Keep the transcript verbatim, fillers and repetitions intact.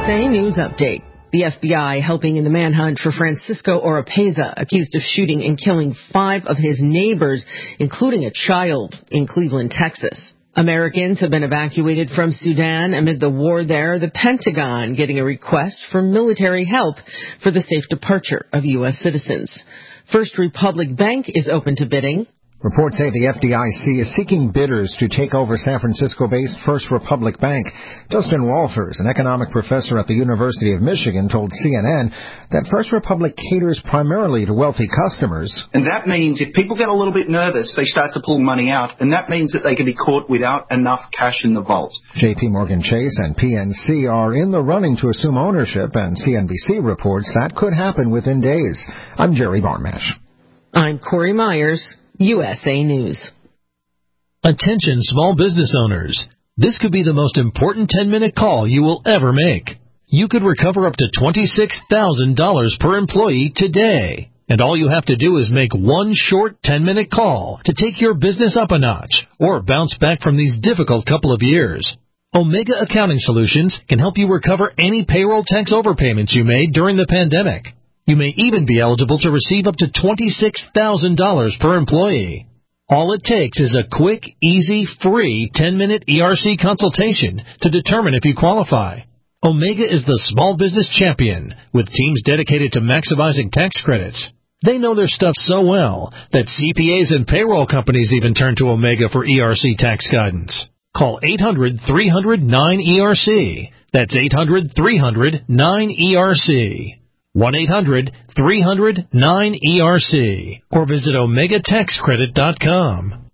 S A News Update. The F B I helping in the manhunt for Francisco Oropeza, accused of shooting and killing five of his neighbors, including a child, in Cleveland, Texas. Americans have been evacuated from Sudan amid the war there, the Pentagon getting a request for military help for the safe departure of U S citizens. First Republic Bank is open to bidding. Reports say the F D I C is seeking bidders to take over San Francisco-based First Republic Bank. Justin Walters, an economic professor at the University of Michigan, told C N N that First Republic caters primarily to wealthy customers. And that means if people get a little bit nervous, they start to pull money out, and that means that they can be caught without enough cash in the vault. J P Morgan Chase and P N C are in the running to assume ownership, and C N B C reports that could happen within days. I'm Jerry Barmash. I'm Corey Myers, U S A News. Attention small business owners. This could be the most important ten-minute call you will ever make. You could recover up to twenty-six thousand dollars per employee today. And all you have to do is make one short ten-minute call to take your business up a notch or bounce back from these difficult couple of years. Omega Accounting Solutions can help you recover any payroll tax overpayments you made during the pandemic. You may even be eligible to receive up to twenty-six thousand dollars per employee. All it takes is a quick, easy, free ten-minute E R C consultation to determine if you qualify. Omega is the small business champion with teams dedicated to maximizing tax credits. They know their stuff so well that C P As and payroll companies even turn to Omega for E R C tax guidance. Call eight hundred, three hundred, nine E R C. That's eight hundred, three hundred, nine E R C. one eight hundred, three hundred, nine E R C or visit omega tax credit dot com.